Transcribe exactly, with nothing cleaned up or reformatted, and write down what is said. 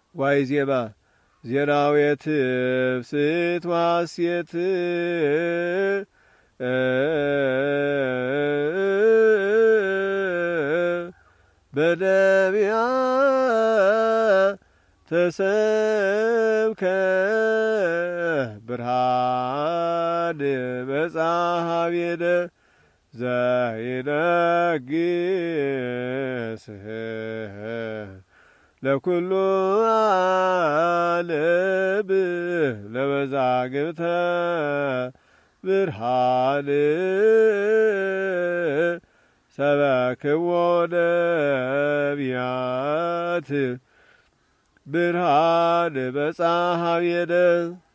ዋይ ዜማ ዜናዌት ፍስት ዋስየት በነቢያት ተሰብከ ብርሃን መጽሐቤነ ዘይነግስ ለኩሉ ዓለም ለመዛግብተ ብርሃን ሰበክዎ ነቢያት ብርሃን መጽሐቤነ